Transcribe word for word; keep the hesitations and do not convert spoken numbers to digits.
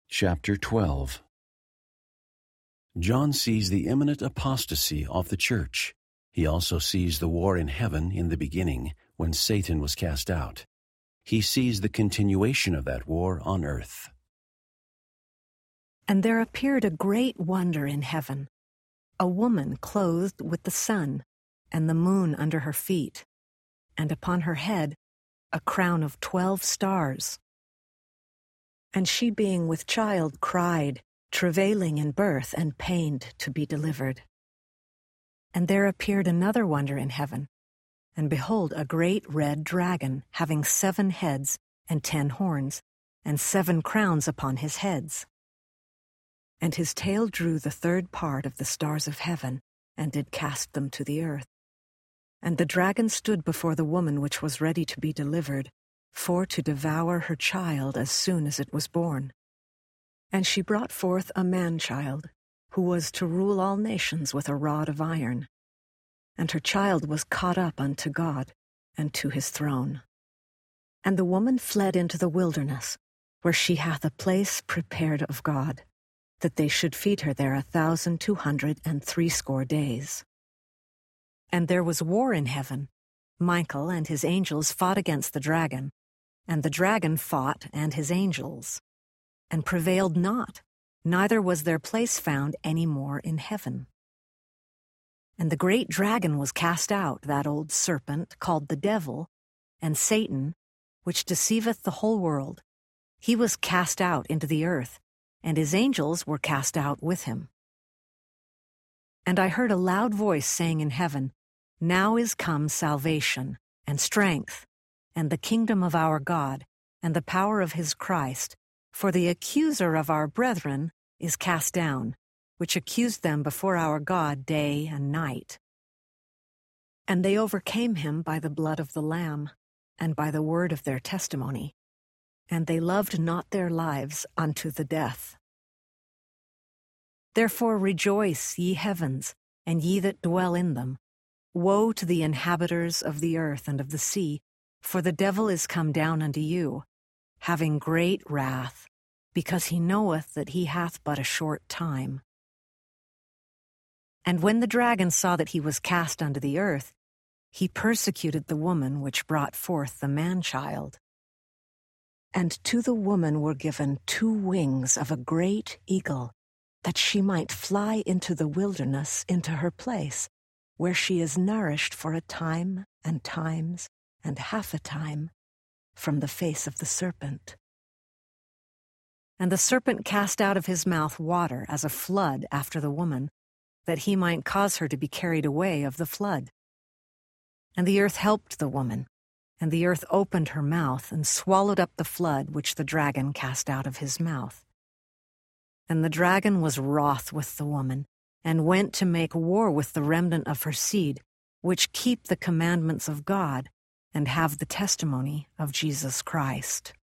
Chapter twelve. John sees the imminent apostasy of the church. He also sees the war in heaven in the beginning, when Satan was cast out. He sees the continuation of that war on earth. And there appeared a great wonder in heaven, a woman clothed with the sun, and the moon under her feet, and upon her head a crown of twelve stars. And she, being with child, cried, travailing in birth and pained to be delivered. And there appeared another wonder in heaven, and behold, a great red dragon, having seven heads and ten horns, and seven crowns upon his heads. And his tail drew the third part of the stars of heaven, and did cast them to the earth. And the dragon stood before the woman which was ready to be delivered, for to devour her child as soon as it was born. And she brought forth a man-child, who was to rule all nations with a rod of iron. And her child was caught up unto God, and to his throne. And the woman fled into the wilderness, where she hath a place prepared of God, that they should feed her there a thousand two hundred and threescore days. And there was war in heaven. Michael and his angels fought against the dragon, and the dragon fought and his angels, and prevailed not, neither was their place found any more in heaven. And the great dragon was cast out, that old serpent, called the devil, and Satan, which deceiveth the whole world. He was cast out into the earth, and his angels were cast out with him. And I heard a loud voice saying in heaven, Now is come salvation, and strength, and the kingdom of our God, and the power of his Christ, for the accuser of our brethren is cast down, which accused them before our God day and night. And they overcame him by the blood of the Lamb, and by the word of their testimony, and they loved not their lives unto the death. Therefore rejoice, ye heavens, and ye that dwell in them. Woe to the inhabitants of the earth and of the sea, for the devil is come down unto you, having great wrath, because he knoweth that he hath but a short time. And when the dragon saw that he was cast unto the earth, he persecuted the woman which brought forth the man-child. And to the woman were given two wings of a great eagle, that she might fly into the wilderness, into her place, where she is nourished for a time and times and half a time from the face of the serpent. And the serpent cast out of his mouth water as a flood after the woman, that he might cause her to be carried away of the flood. And the earth helped the woman, and the earth opened her mouth and swallowed up the flood which the dragon cast out of his mouth. And the dragon was wroth with the woman, and went to make war with the remnant of her seed, which keep the commandments of God, and have the testimony of Jesus Christ.